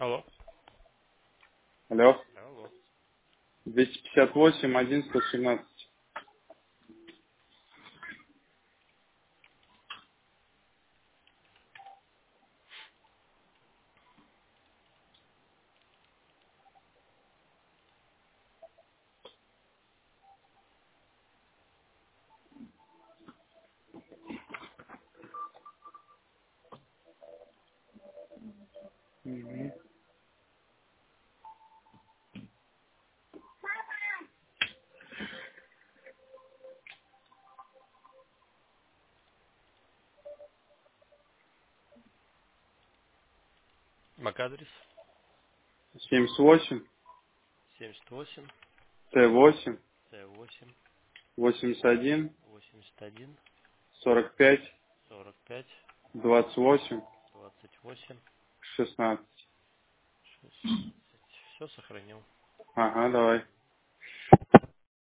Алло. Алло. Алло. 258 1 117. Мгм. МАК-адрес 78 78 Т8 Т8 81 81 45 45 28 28 16. 16. Все сохранил. Ага, давай.